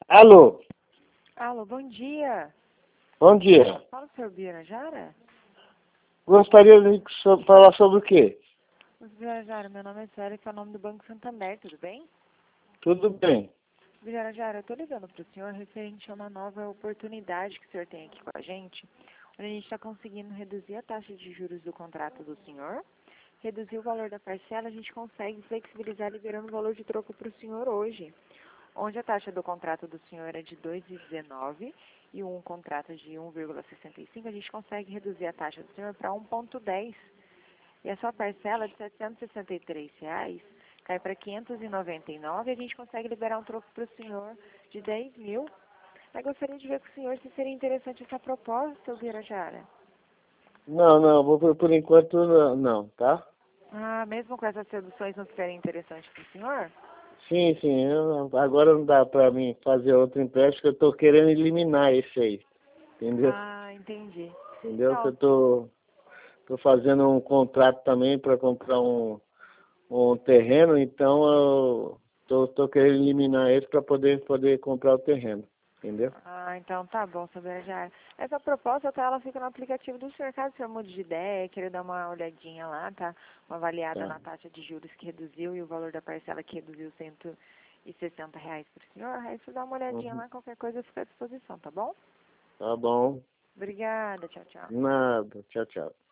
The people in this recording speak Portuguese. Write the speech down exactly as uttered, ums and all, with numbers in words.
Alô, Alô, bom dia. bom dia. Fala, senhor Birajara? Gostaria de so- falar sobre o quê? Senhor Birajara, meu nome é Célia, que é o nome do Banco Santander, tudo bem? Tudo bem. Birajara, eu tô ligando pro senhor referente a uma nova oportunidade que o senhor tem aqui com a gente, onde a gente está conseguindo reduzir a taxa de juros do contrato do senhor, reduzir o valor da parcela, a gente consegue flexibilizar liberando o valor de troco para o senhor hoje, onde a taxa do contrato do senhor é de dois vírgula dezenove e um contrato de um vírgula sessenta e cinco, a gente consegue reduzir a taxa do senhor para um vírgula dez. E a sua parcela de setecentos e sessenta e três reais cai para quinhentos e noventa e nove e a gente consegue liberar um troco para o senhor de dez mil. Eu gostaria de ver com o senhor se seria interessante essa proposta, seu Birajara. Não, não, vou por, por enquanto não, não, tá? Ah, mesmo com essas reduções não seria interessante para o senhor? Sim, sim, eu- agora não dá pra mim fazer outro empréstimo, que eu tô querendo eliminar esse aí, entendeu? Ah, entendi. Entendeu? Que Não, eu tô, tô fazendo um contrato também para comprar um, um terreno, então eu tô, tô querendo eliminar esse para poder, poder comprar o terreno, entendeu? ah, então tá bom, seu Birajara. Essa proposta, tá, ela fica no aplicativo do senhor. Caso o senhor mude de ideia, queira dar uma olhadinha lá, tá? Uma avaliada Tá, na taxa de juros que reduziu e o valor da parcela que reduziu cento e sessenta reais para o senhor. Aí você dá uma olhadinha uhum. lá, qualquer coisa fica à disposição, tá bom? Tá bom, Obrigada, tchau, tchau. nada, tchau, tchau.